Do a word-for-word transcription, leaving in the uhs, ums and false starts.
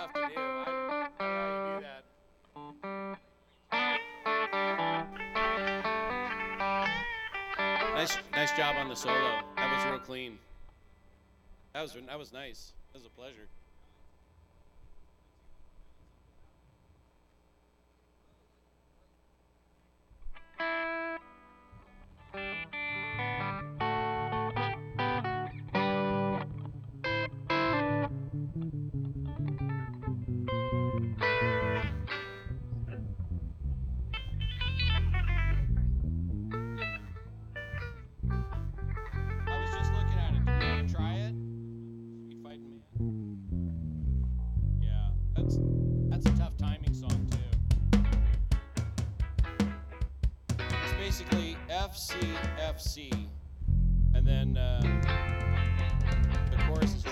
tough to do. I don't know how you do that. Nice, nice job on the solo. That was real clean. That was that was nice. That was a pleasure. I was just looking at it. Do we want to try it? Street Fighting Man. Yeah, that's that's a tough timing song too. It's basically F C F C, and then uh, the chorus is